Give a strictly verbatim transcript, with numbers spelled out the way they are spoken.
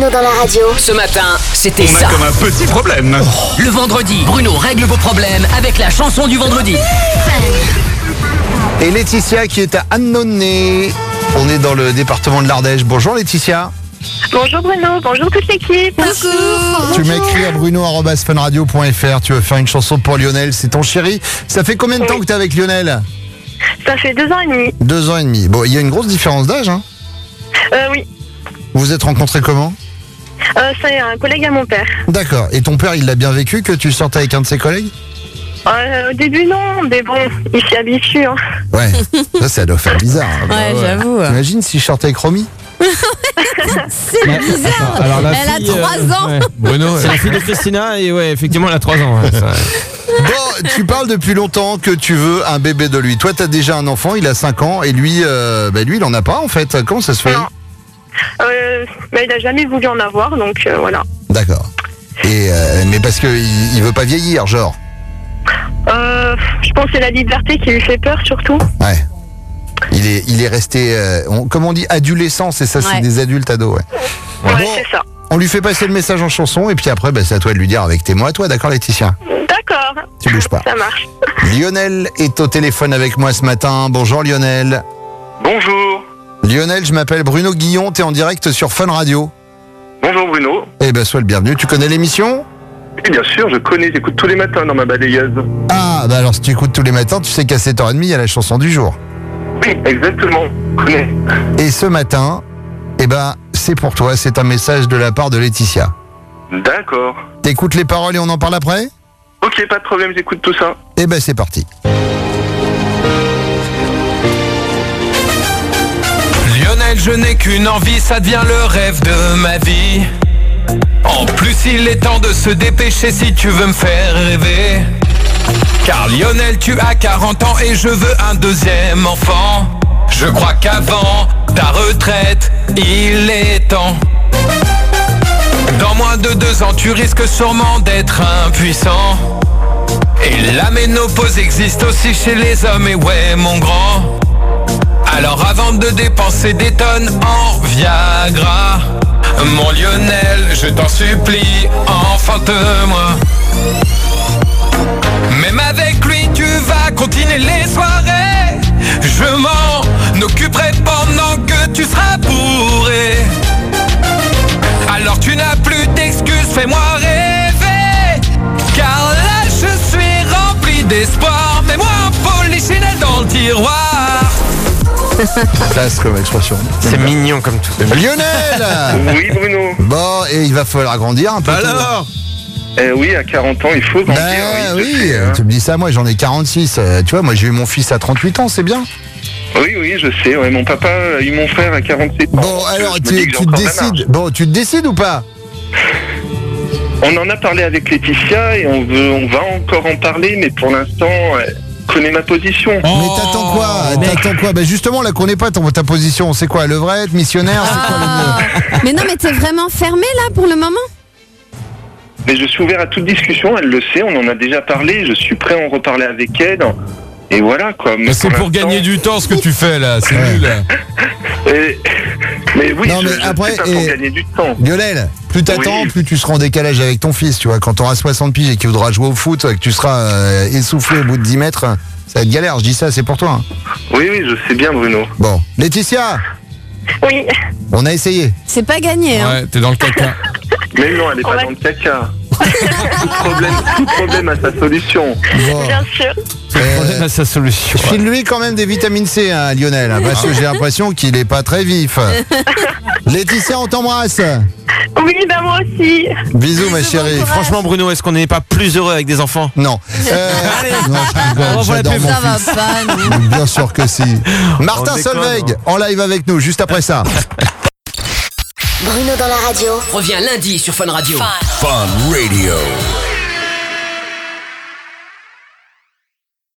Bruno dans la radio. Ce matin, c'était On ça. a comme un petit problème. Le vendredi, Bruno règle vos problèmes avec la chanson du vendredi. Et Laetitia qui est à Annonay. On est dans le département de l'Ardèche. Bonjour Laetitia. Bonjour Bruno, bonjour toute l'équipe. Bonjour. Tu m'écris à bruno arobase fun radio point f r. Tu veux faire une chanson pour Lionel, c'est ton chéri. Ça fait combien de temps Oui. que tu es avec Lionel? Ça fait deux ans et demi. Deux ans et demi. Bon, il y a une grosse différence d'âge, hein. Euh, oui, Vous vous êtes rencontrés comment? euh, c'est un collègue à mon père. D'accord. Et ton père, il l'a bien vécu que tu sortes avec un de ses collègues? Euh, au début non, mais bon, il s'y habitue. Hein. Ouais. Ça, ça doit faire bizarre. hein. Ouais, j'avoue. Imagine si je sortais avec Romy. C'est bizarre. Alors, la Elle fille, a trois euh, ans. ouais. Bruno, c'est la fille de Christina et ouais, effectivement, elle a trois ans. Ouais, ça. Bon, tu parles depuis longtemps que tu veux un bébé de lui. Toi, t'as déjà un enfant, il a cinq ans, et lui, euh, bah, lui, il en a pas en fait. Comment ça se fait? Non. Euh, mais il a jamais voulu en avoir, donc euh, voilà. D'accord. Et euh, mais parce que il, il veut pas vieillir, genre. Euh, je pense que c'est la liberté qui lui fait peur surtout. Ouais. Il est, il est resté, euh, on, comme on dit, adolescent, c'est ça, c'est Ouais. des adultes ados, ouais. Ouais, Bon, c'est ça. on lui fait passer le message en chanson, et puis après, bah, c'est à toi de lui dire avec tes mots à toi, d'accord Laetitia? D'accord. Tu bouges pas. Ça marche. Lionel est au téléphone avec moi ce matin. Bonjour Lionel. Bonjour. Lionel, je m'appelle Bruno Guillon, t'es en direct sur Fun Radio. Bonjour Bruno. Eh ben, sois le bienvenu. Tu connais l'émission? Et bien sûr, je connais, j'écoute tous les matins dans ma balayeuse. Ah, bah alors si tu écoutes tous les matins, tu sais qu'à sept heures trente, il y a la chanson du jour. Oui, exactement. Je connais. Et ce matin, eh ben, c'est pour toi, c'est un message de la part de Laetitia. D'accord. T'écoutes les paroles et on en parle après? Ok, pas de problème, j'écoute tout ça. Eh ben, c'est parti. Lionel, je n'ai qu'une envie, ça devient le rêve de ma vie. En plus, il est temps de se dépêcher si tu veux me faire rêver. Car Lionel, tu as quarante ans et je veux un deuxième enfant. Je crois qu'avant ta retraite, il est temps. Dans moins de deux ans, tu risques sûrement d'être impuissant. Et la ménopause existe aussi chez les hommes, et ouais, mon grand. Alors avant de dépenser des tonnes en Viagra, mon Lionel, je t'en supplie, enfante-moi. Même avec lui, tu vas continuer les soirées. Je m'en occuperai pendant que tu seras bourré. Alors tu n'as plus d'excuses, fais-moi rêver. Car là, je suis rempli d'espoir. Mets-moi un polichinelle dans le tiroir. Classe comme expression. C'est mignon comme tout. Lionel. Oui Bruno. Bon, et il va falloir grandir un peu. Bah toi. alors Eh oui, à quarante ans, il faut grandir. Ben oui, oui, je sais, hein. tu me dis ça, moi j'en ai quarante-six. euh, tu vois, moi j'ai eu mon fils à trente-huit ans, c'est bien. Oui, oui, je sais. Ouais, mon papa a eu mon frère à quarante-sept ans. Bon, alors Je me dis tu, que j'ai tu te encore de la marge. décides. Bon, tu te décides ou pas? On en a parlé avec Laetitia et on veut, on va encore en parler, mais pour l'instant, elle connaît ma position. Mais t'attends quoi? T'attends quoi? Bah justement, là, connaît pas ton, ta position. C'est quoi, levrette, missionnaire? C'est quoi le mot? Mais non, mais t'es vraiment fermé là pour le moment? Mais je suis ouvert à toute discussion, elle le sait, on en a déjà parlé, je suis prêt à en reparler avec elle. Et voilà quoi. Mais Mais c'est pour l'instant- gagner du temps ce que tu fais là, c'est Ouais. nul. Et- Mais oui, Non, je, mais je après, sais pas pour et- gagner du temps. Lionel, plus t'attends, Oui. plus tu seras en décalage avec ton fils, tu vois. Quand t'auras soixante piges et qu'il voudra jouer au foot, que tu seras euh, essoufflé au bout de dix mètres, ça va être galère, je dis ça, c'est pour toi. hein. Oui, oui, je sais bien Bruno. Bon, Laetitia, Oui, on a essayé. C'est pas gagné, hein. Ouais, t'es dans le caca. Mais non, elle est On pas va- dans le caca. tout, problème, tout problème a sa solution. Bon, bien sûr. Le problème a sa solution. file-lui quand même des vitamines C, hein, Lionel, hein, parce que j'ai l'impression qu'il est pas très vif. Laetitia, on t'embrasse. Oui, ben moi aussi. Bisous, ma Bisous, chérie. bon courage. Franchement, Bruno, est-ce qu'on n'est pas plus heureux avec des enfants? Non. Euh, non, je rigole, On revoit la j'adore pub. mon Ça va fils. pas, non. Bien sûr que si. Martin On déconne, Solveig, hein. en live avec nous, juste après ça. Bruno dans la radio. Reviens lundi sur Fun Radio. Fun Radio.